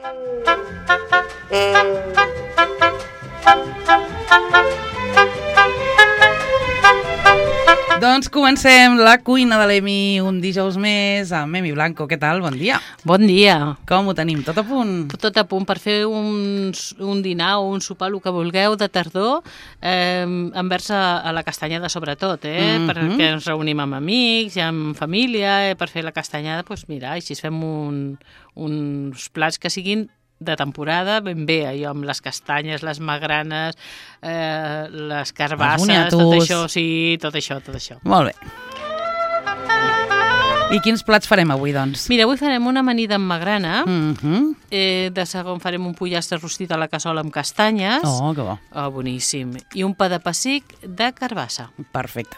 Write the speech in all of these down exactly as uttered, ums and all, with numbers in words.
Doncs comencem la cuina de l'Emi un dijous més amb Emi Blanco. Què tal? Bon dia. Bon dia. Com ho tenim? Tot a punt? Tot a punt per fer un, un dinar o un sopar, el que vulgueu, de tardor, eh, envers a, a la castanyada sobretot, eh? Mm-hmm. Perquè ens reunim amb amics i amb família, eh? Per fer la castanyada, doncs mira, així fem un, uns plats que siguin de temporada, ben bé, allò amb les castanyes, les magranes, eh, les carbasses, tot això, sí, tot això, tot això. Molt bé. I quins plats farem avui, doncs? Mira, avui farem una amanida amb magrana, Mm-hmm. eh, de segon farem un pollastre rostit a la cassola amb castanyes. Oh, que bo. Oh, boníssim. I un pa de pessic de carbassa. Perfecte.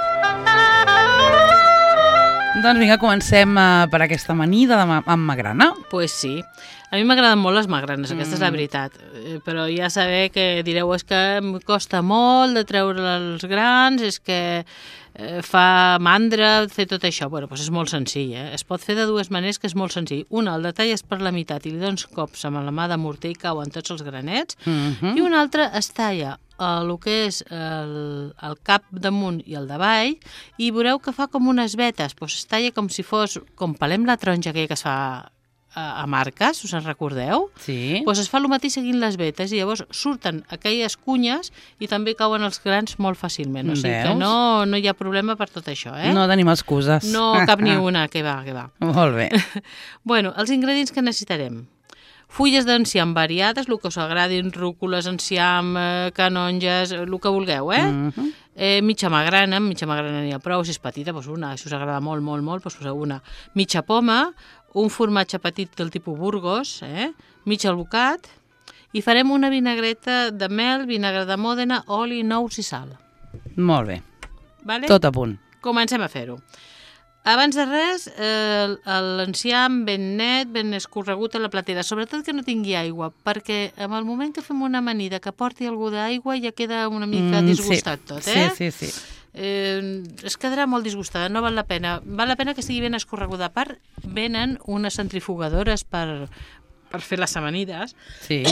Doncs vinga, comencem uh, per aquesta amanida de ma amb magrana. Pues sí. A mi m'agraden molt les magranes, aquesta mm. és la veritat. Eh, però ja saber que direu és que em costa molt de treure els grans, és que eh, fa mandra fer tot això. Bueno, doncs és molt senzill, eh? Es pot fer de dues maneres, que és molt senzill. Una, el detalles per la meitat i li dones cops amb la mà de morter i cauen tots els granets. Mm-hmm. I una altra es talla el que és el, el cap damunt i el davall, i veureu que fa com unes vetes, doncs es talla com si fos, com pelem la taronja aquella que es fa a, a marques, us en recordeu? Sí. Doncs es fa el mateix seguint les vetes, i llavors surten aquelles cunyes i també cauen els grans molt fàcilment, o sigui Veus? que no, no hi ha problema per tot això, eh? No tenim excuses. No cap ni una, que va, que va. Molt bé. Bueno, els ingredients que necessitarem. Fulles d'enciam variades, el que us agradin, rúcules, enciam, eh, canonges, el que vulgueu, eh? Mm-hmm. eh mitja magrana, mitja magrana n'hi ha prou, si és petita, doncs una, si us agrada molt, molt, molt, doncs poseu una. Mitja poma, un formatge petit del tipus Burgos, eh? Mig albocat, i farem una vinagreta de mel, vinagre de Mòdena, oli, nous i sal. Molt bé. Vale? Tot a punt. Comencem a fer-ho. Abans de res, eh, l'enciam ben net, ben escorregut a la platera, sobretot que no tingui aigua, perquè en el moment que fem una amanida que porti algú d'aigua ja queda una mica Mm, disgustat sí. tot, eh? Sí, sí, sí. Eh, es quedarà molt disgustada, no val la pena. Val la pena que estigui ben escorreguda. A part, venen unes centrifugadores per, per fer les amanides Sí.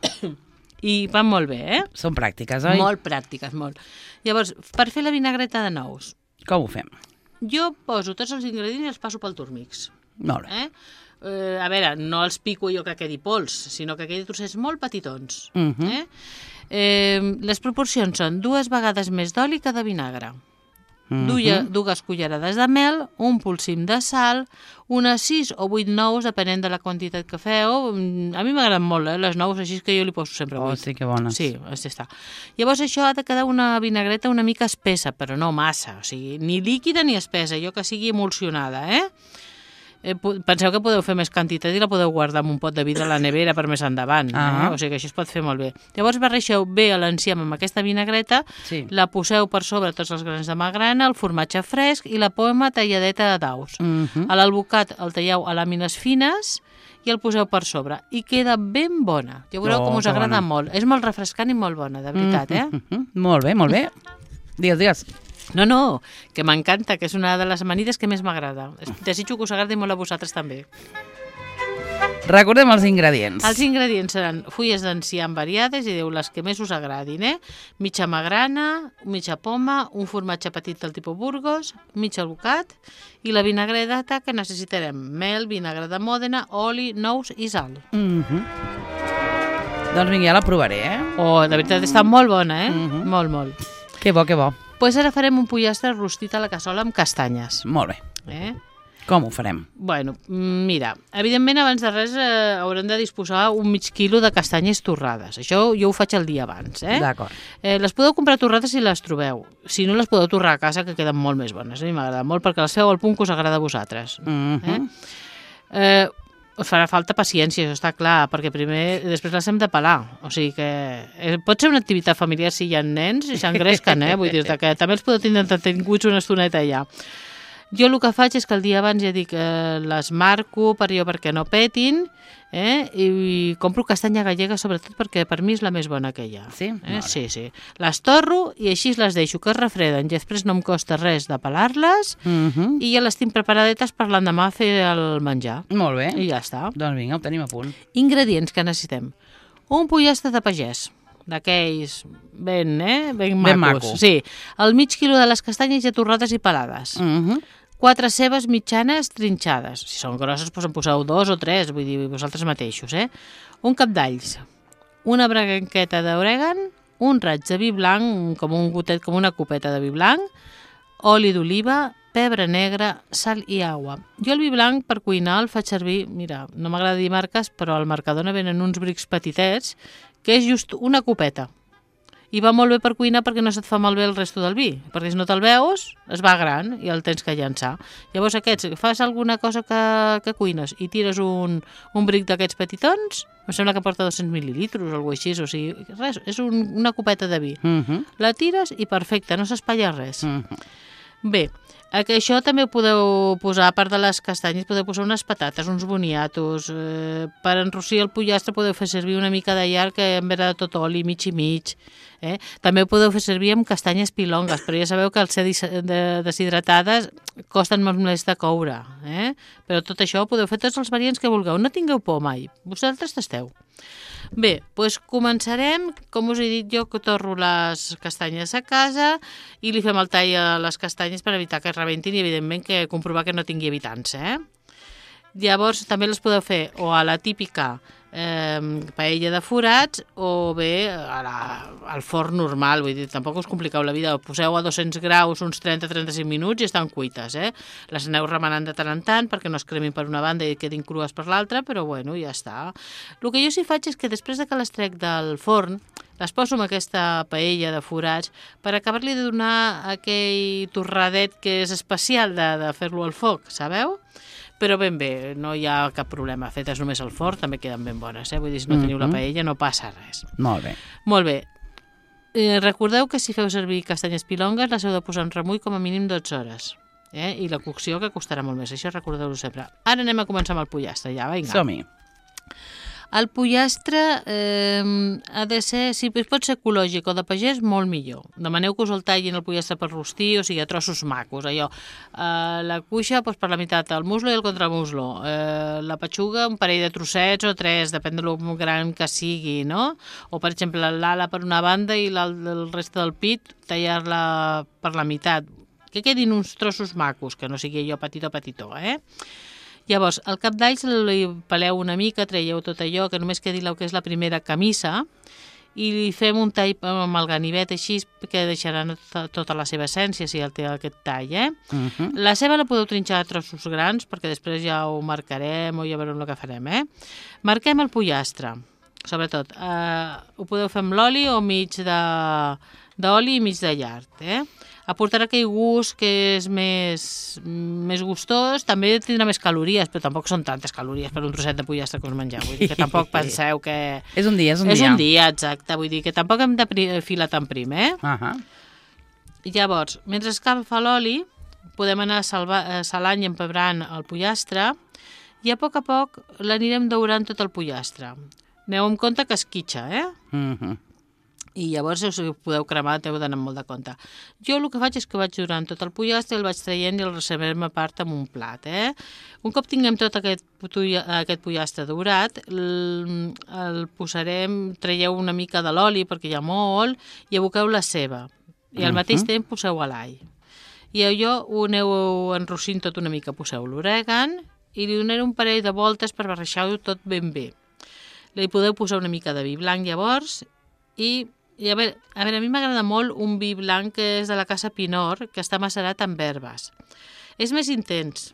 i van molt bé, eh? Són pràctiques, oi? Molt pràctiques, molt. Llavors, per fer la vinagreta de nous, Com ho fem? jo poso tots els ingredients i els passo pel turmix. Molt bé. Eh? Eh, a veure, no els pico jo que quedi pols, sinó que quedi trossets molt petitons. Mhm. eh? Eh, les proporcions són dues vegades més d'oli que de vinagre, Mhm. duia, dues cullerades de mel, un polsim de sal, unes sis o vuit nous, depenent de la quantitat que feu. A mi m'agraden molt, eh, les nous, així que jo li poso sempre Oh, vuit. sí que bones. Sí, ja està. Llavors això ha de quedar una vinagreta una mica espessa, però no massa, o sigui, ni líquida ni espessa, allò que sigui emulsionada, eh? Eh, penseu que podeu fer més quantitat i la podeu guardar en un pot de vidre a la nevera per més endavant, Ah. eh? O sigui que això es pot fer molt bé. Llavors barreixeu bé l'enciam amb aquesta vinagreta, Sí. la poseu per sobre tots els grans de magrana, el formatge fresc i la poma talladeta de daus. Mhm. A l'albocat el talleu a làmines fines i el poseu per sobre. I queda ben bona. Ja veureu Oh, com us que agrada bona. molt. És molt refrescant i molt bona, de veritat, eh? Mhm. Molt bé, molt bé. Digues, digues. No, no, que m'encanta, que és una de les amanides que més m'agrada. Desitjo que us agradi molt a vosaltres també. Recordem els ingredients. Els ingredients seran fulles d'enciam variades, i diu les que més us agradin, eh? Mitja magrana, mitja poma, un formatge petit del tipus Burgos, mig albocat i la vinagreta que necessitarem: mel, vinagre de Mòdena, oli, nous i sal. Mhm. Doncs vinga, ja la provaré, eh? Oh, de veritat, està molt bona, eh? Mhm. Molt, molt. Que bo, que bo. Pues ara farem un pollastre rostit a la cassola amb castanyes. Molt bé. Eh? Com ho farem? Bueno, mira, evidentment abans de res eh, haurem de disposar un mig quilo de castanyes torrades. Això jo ho faig el dia abans, eh? D'acord. Eh, les podeu comprar torrades si les trobeu. Si no, les podeu torrar a casa, que queden molt més bones. A mi m'agrada molt perquè les feu al punt que us agrada a vosaltres. Mhm. Eh? Eh, us farà falta paciència, això està clar, perquè primer, després les hem de pelar. O sigui que eh, pot ser una activitat familiar si hi ha nens i s'engresquen, eh? Vull dir que també els podeu tindre entretinguts una estoneta allà. Jo el que faig és que el dia abans ja dic eh, les marco per allò perquè no petin, eh? I compro castanya gallega sobretot perquè per mi és la més bona que hi ha. Sí? Eh? Sí, sí. Les torro i així les deixo que es refreden i després no em costa res de pelar-les Uh-huh. i ja les tinc preparadetes per l'endemà fer el menjar. Molt bé. I ja està. Doncs vinga, ho tenim a punt. Ingredients que necessitem. Un pollastre de pagès, d'aquells ben, eh? ben macos. Ben maco. Sí. El mig quilo de les castanyes ja torrades i pelades. Uh-huh. Quatre cebes mitjanes trinxades. Si són grosses, doncs en poseu dos o tres, vull dir, vosaltres mateixos, eh? Un cap d'alls, una braganqueta d'orègan, un raig de vi blanc, com un gotet, com una copeta de vi blanc, oli d'oliva, pebre negre, sal i aigua. Jo el vi blanc per cuinar el faig servir, mira, no m'agrada dir marques, però al Mercadona venen uns brics petitets, que és just una copeta. I va molt bé per cuinar perquè no se't fa malbé el resto del vi, perquè si no te'l veus, es va gran i el tens que llançar. Llavors aquests, fas alguna cosa que, que cuines i tires un, un bric d'aquests petitons, em sembla que porta dos-cents mil·lilitros o alguna cosa així, o sigui, res, és un, una copeta de vi. Uh-huh. La tires i perfecte, no s'espatlla res. Uh-huh. Bé, que això també ho podeu posar, a part de les castanyes, podeu posar unes patates, uns boniatos. Eh, per enrossir el pollastre podeu fer servir una mica de llarg que en ve de tot oli, mig i mig. Eh? També ho podeu fer servir amb castanyes pilongues, però ja sabeu que al ser deshidratades costen molt més de coure. Eh? Però tot això ho podeu fer tots els variants que vulgueu. No tingueu por mai, vosaltres tasteu. Bé, doncs començarem. Com us he dit, jo que torro les castanyes a casa i li fem el tall a les castanyes per evitar que es rebentin i, evidentment, que comprovar que no tingui habitants, eh? Llavors, també les podeu fer o a la típica eh, paella de forats o bé a la, al forn normal, vull dir, tampoc us compliqueu la vida, poseu a dos-cents graus uns trenta a trenta-cinc minuts i estan cuites, eh? Les aneu remenant de tant en tant perquè no es cremin per una banda i quedin crues per l'altra, però bueno, ja està. El que jo sí faig és que després de que les trec del forn, les poso en aquesta paella de forats per acabar-li de donar aquell torradet que és especial de, de fer-lo al foc, sabeu? Però ben bé, no hi ha cap problema. Fetes només al forn també queden ben bones, eh? Vull dir, si no teniu la paella no passa res. Molt bé. Molt bé. Eh, recordeu que si feu servir castanyes pilongues les heu de posar en remull com a mínim dotze hores. Eh? I la cocció que costarà molt més, això recordeu-ho sempre. Ara anem a començar amb el pollastre, ja, vinga. Som-hi. El pollastre eh, ha de ser, si pot ser ecològic o de pagès, molt millor. Demaneu que us el tallin el pollastre per rostir, o sigui, a trossos macos, allò. Eh, la cuixa doncs, per la meitat, el muslo i el contramuslo. Eh, la petxuga, un parell de trossets o tres, depèn de lo gran que sigui, no? O, per exemple, l'ala per una banda i el reste del pit, tallar-la per la meitat. Que quedin uns trossos macos, que no sigui allò petitó, petitó, eh? Llavors, el cap d'alls li peleu una mica, traieu tot allò, que només quedi el que és la primera camisa, i li fem un tall amb el ganivet així, que deixarà tota la seva essència, si el té aquest tall, eh? Uh-huh. La ceba la podeu trinxar a trossos grans, perquè després ja ho marcarem o ja veurem el que farem, eh? Marquem el pollastre, sobretot. Eh, ho podeu fer amb l'oli o mig d'oli i mig de llard, eh? Aportarà aquell gust que és més, més gustós, també tindrà més calories, però tampoc són tantes calories per un trosset de pollastre que us mengeu, vull dir que tampoc penseu que... És un dia, és un és dia. És un dia, exacte, vull dir que tampoc hem de filar tan prim, eh? Uh-huh. Llavors, mentre escalfa l'oli, podem anar salva, salant i empebrant el pollastre i a poc a poc l'anirem daurant tot el pollastre. Aneu amb compte que esquitxa, eh? Uh-huh. I llavors, si ho podeu cremar, heu d'anar amb molt de compte. Jo el que faig és que vaig durant tot el pollastre, el vaig traient i el reservem a part amb un plat, eh? Un cop tinguem tot aquest, aquest pollastre daurat, el, el posarem, traieu una mica de l'oli perquè hi ha molt, i aboqueu la ceba. I al mateix temps poseu l'all. I allò ho aneu enrossint tot una mica, poseu l'orègan i li donaré un parell de voltes per barrejar-ho tot ben bé. Li podeu posar una mica de vi blanc llavors i I a veure, a veure, a mi m'agrada molt un vi blanc que és de la Casa Pinor, que està macerat amb herbes. És més intens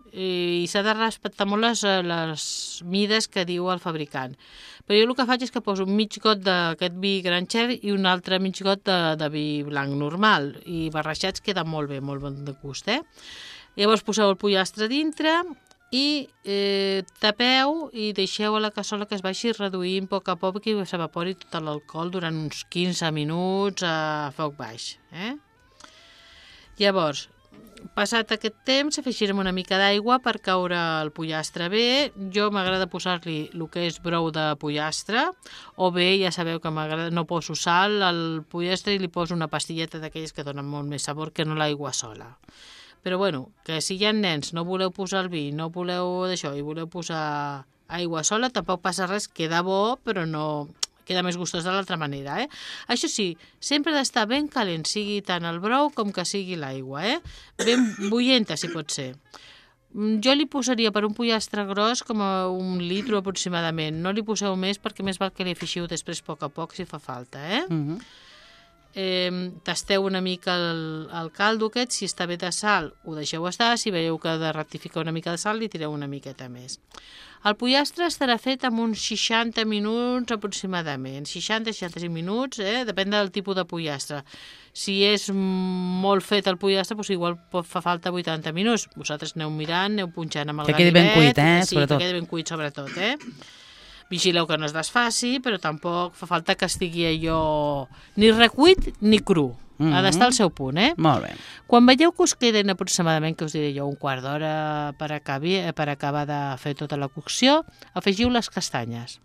i s'ha de respectar molt les, les mides que diu el fabricant. Però jo el que faig és que poso un mig got d'aquest vi Gran Xer i un altre mig got de, de vi blanc normal. I barrejats queda molt bé, molt bon de gust, eh? Llavors poseu el pollastre dintre i eh, tapeu i deixeu a la cassola que es vagi reduint a poc a poc i s'evapori tot l'alcohol durant uns quinze minuts a foc baix. Eh? Llavors, passat aquest temps, afegirem una mica d'aigua per caure el pollastre bé. Jo m'agrada posar-li el que és brou de pollastre, o bé, ja sabeu que m'agrada, no poso sal al pollastre i li poso una pastilleta d'aquelles que donen molt més sabor que no l'aigua sola. Però bueno, que si hi ha nens, no voleu posar el vi, no voleu d'això i voleu posar aigua sola, tampoc passa res, queda bo, però no... queda més gustós de l'altra manera, eh? Això sí, sempre ha d'estar ben calent, sigui tant el brou com que sigui l'aigua, eh? Ben bullenta, si pot ser. Jo li posaria per un pollastre gros com a un litro aproximadament. No li poseu més perquè més val que li afixiu després a poc a poc si fa falta, eh? Uh-huh. Eh, tasteu una mica el, el caldo aquest, si està bé de sal ho deixeu estar, si veieu que ha de rectificar una mica de sal li tireu una miqueta més. El pollastre estarà fet amb uns seixanta minuts aproximadament, seixanta a seixanta-cinc minuts, eh? Depèn del tipus de pollastre. Si és molt fet el pollastre, doncs igual fa falta vuitanta minuts. Vosaltres aneu mirant, aneu punxant amb el ganivet. Que quedi ben cuit, eh? Sí, sobretot. Que quedi ben cuit sobretot, eh? Vigileu que no es desfaci, però tampoc fa falta que estigui allò ni recuit ni cru. Mm-hmm. Ha d'estar al seu punt, eh? Molt bé. Quan veieu que us queden aproximadament, que us diré jo, un quart d'hora per, acabi, per acabar de fer tota la cocció, afegiu les castanyes.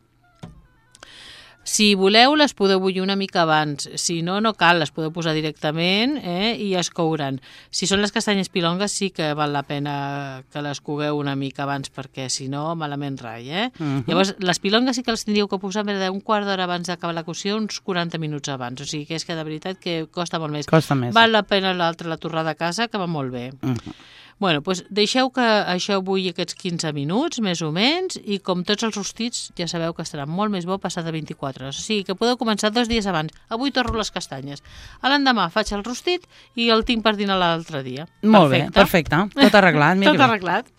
Si voleu, les podeu bullir una mica abans. Si no, no cal, les podeu posar directament, eh, i es couran. Si són les castanyes pilongues, sí que val la pena que les cogueu una mica abans, perquè si no, malament rai, eh? Uh-huh. Llavors, les pilongues sí que les tindríeu que posar més d'un quart d'hora abans d'acabar la cocció, uns quaranta minuts abans. O sigui que és que de veritat que costa molt més. Costa més. Val la pena l'altra, la torrada a casa, que va molt bé. Uh-huh. Bueno, doncs deixeu que això bulli aquests quinze minuts, més o menys, i com tots els rostits, ja sabeu que estarà molt més bo passat de vint-i-quatre hores. O sigui que podeu començar dos dies abans. Avui torro les castanyes. A l'endemà faig el rostit i el tinc per dinar l'altre dia. Molt perfecte. Bé, perfecte. Tot arreglat. Tot arreglat.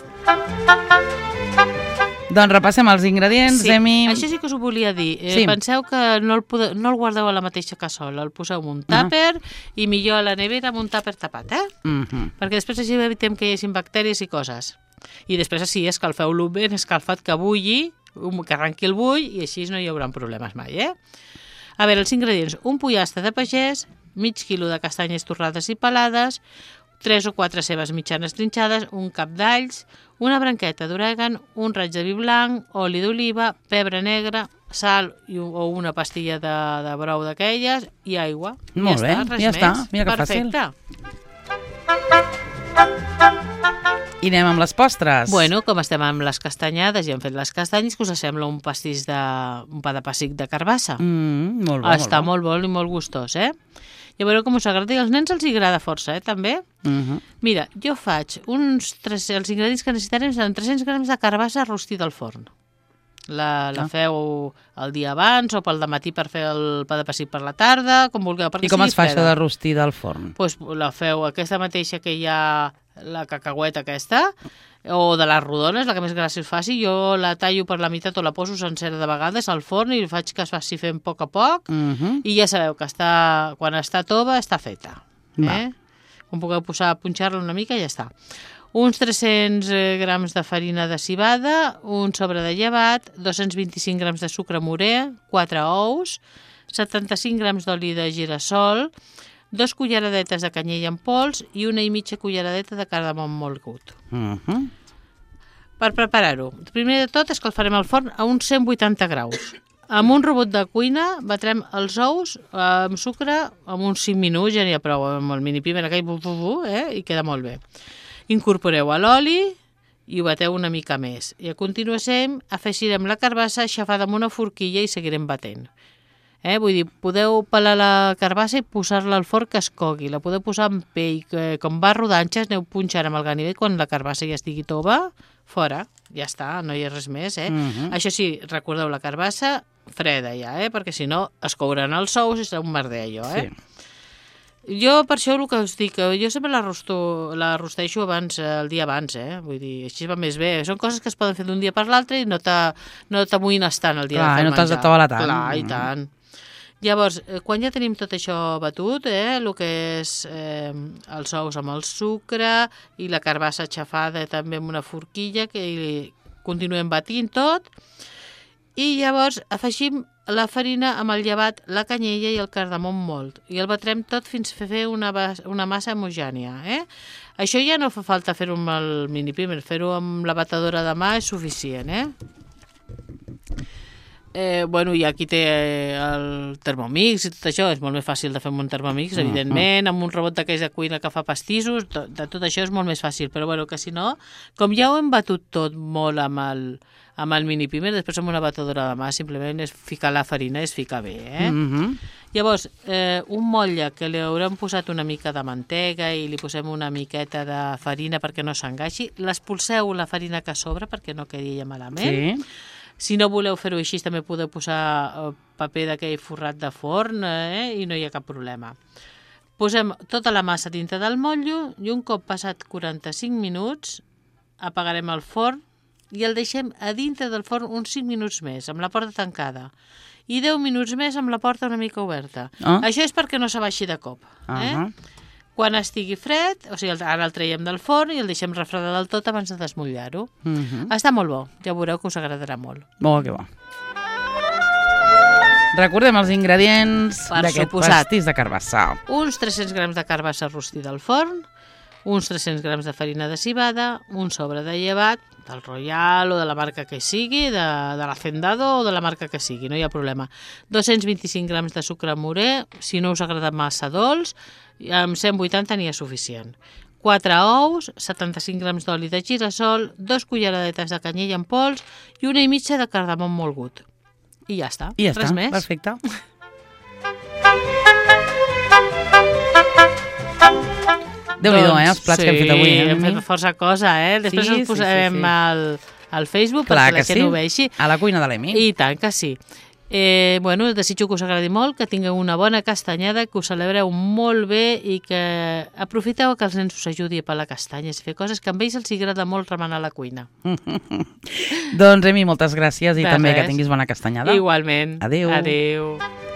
Doncs repassem els ingredients, sí, Emi. Això sí que us ho volia dir. Eh, sí. Penseu que no el, podeu, no el guardeu a la mateixa cassola, el poseu en un tàper uh-huh. i millor a la nevera amb un tàper tapat, eh? Uh-huh. Perquè després així evitem que hi hagin bacteris i coses. I després així escalfeu-lo ben escalfat que bulli, que arrenqui el bull i així no hi haurà problemes mai, eh? A veure, els ingredients. Un pollastre de pagès, mig quilo de castanyes torrades i pelades, tres o quatre cebes mitjanes trinxades, un cap d'alls, una branqueta d'orègan, un raig de vi blanc, oli d'oliva, pebre negre, sal i, o una pastilla de, de brou d'aquelles i aigua. Molt ja bé, està, res ja més. està. Mira que perfecte. Fàcil. I anem amb les postres. Bueno, com estem amb les castanyades i hem fet les castanyes, que us sembla un pastís de... un pa de pessic de carbassa? Mm, molt bo, Està molt bo. molt bo i molt gustós, eh? Ja veureu com us agrada. I als nens els agrada força, eh, també. Uh-huh. Mira, jo faig uns... tres, els ingredients que necessitarem són tres-cents grams de carbassa rostida al forn. La, la ah. feu el dia abans o pel dematí per fer el pa de pessic per la tarda, com vulgueu. I com es fa això de rostida al forn? Pues la feu aquesta mateixa que hi ha la cacaueta aquesta, o de les rodones, la que més gràcia us faci. Jo la tallo per la meitat o la poso sencera de vegades al forn i faig que es faci fent a poc a poc. Uh-huh. I ja sabeu que està, quan està tova està feta. Eh? Com pugueu posar, punxar-la una mica i ja està. Uns tres-cents grams de farina de cibada, un sobre de llevat, dos-cents vint-i-cinc grams de sucre morè, quatre ous, setanta-cinc grams d'oli de girassol, dos culleradetes de canyella en pols i una i mitja culleradeta de cardamom molgut. Uh-huh. Per preparar-ho, primer de tot escalfarem el forn a uns cent vuitanta graus. Amb un robot de cuina batrem els ous amb sucre amb uns cinc minuts, ja n'hi ha prou, amb el mini-pimer aquell, bu, bu, bu, eh? I queda molt bé. Incorporeu a l'oli i ho bateu una mica més. I a continuació afegirem la carbassa aixafada amb una forquilla i seguirem batent. Eh? Vull dir, podeu pelar la carbassa i posar-la al forn que es cogui. La podeu posar en pell, que com va rodanxes, aneu punxant amb el ganivet quan la carbassa ja estigui tova, fora, ja està, no hi ha res més. Eh? Uh-huh. Això sí, recordeu la carbassa freda ja, eh? Perquè si no es couran els ous i serà un merder allò. Eh? Sí. Jo, per això, el que us dic, jo sempre la, rosto, la rosteixo abans, el dia abans, eh? Vull dir, així va més bé. Són coses que es poden fer d'un dia per l'altre i no t'amoïnes no tant el dia Clar, de fer el no t'has de tovar tant. Clar, i tant. Llavors, quan ja tenim tot això batut, eh, el que és eh, els ous amb el sucre i la carbassa aixafada també amb una forquilla, que continuem batint tot, I llavors afegim la farina amb el llevat, la canyella i el cardamom molt. I el batrem tot fins a fer una, una massa homogènia. Eh? Això ja no fa falta fer-ho amb el mini primer, fer-ho amb la batedora de mà és suficient. Eh? Eh, bueno, i aquí té el Thermomix i tot això, és molt més fàcil de fer amb un Thermomix, evidentment, amb un robot d'aquells de cuina que fa pastissos, tot, de tot això és molt més fàcil, però bueno, que si no, com ja ho hem batut tot molt amb el, amb el mini primer, després amb una batedora de mà, simplement és ficar la farina, és ficar bé, eh? Mm-hmm. Llavors, eh, un motlle que li haurem posat una mica de mantega i li posem una miqueta de farina perquè no s'engaixi, l'espolseu la farina que sobra perquè no quedi ella malament. Sí. Si no voleu fer-ho així, també podeu posar paper d'aquell forrat de forn eh? I no hi ha cap problema. Posem tota la massa dintre del motllo i un cop passat quaranta-cinc minuts apagarem el forn i el deixem a dintre del forn uns cinc minuts més, amb la porta tancada. I deu minuts més amb la porta una mica oberta. Oh. Això és perquè no s'abaixi de cop. Eh? Uh-huh. Quan estigui fred, o sigui, ara el traiem del forn i el deixem refredar del tot abans de desmullar-ho. Uh-huh. Està molt bo, ja veureu que us agradarà molt. Bo, que bo. Recordem els ingredients d'aquest pastís de carbassa. Uns tres-cents grams de carbassa rostida al forn, uns tres-cents grams de farina de cibada, un sobre de llevat, del Royal o de la marca que sigui, de, de l'Hacendado o de la marca que sigui, no hi ha problema. dos-cents vint-i-cinc grams de sucre morè, si no us agrada massa dolç, amb cent vuitanta n'hi ha suficient. quatre ous, setanta-cinc grams d'oli de girassol, dos culleradetes de canyella en pols i una i mitja de cardamom molt. I ja està, I ja res està. més. Perfecte. Déu-n'hi-do, doncs, eh, els plats sí, que hem fet avui. Sí, hem fet força cosa, eh? Després sí, els posarem sí, sí, sí. Al, al Facebook Clar perquè la gent sí. ho vegi. A la cuina de l'Emi. I tant que sí. Eh, bueno, desitjo que us agradi molt, que tingueu una bona castanyada, que us celebreu molt bé i que aprofiteu que els nens us ajudi a pelar castanyes i fer coses que a ells els agrada molt remenar a la cuina. Doncs, Emi, moltes gràcies i de també res. Que tinguis bona castanyada. Igualment. Adéu. Adéu.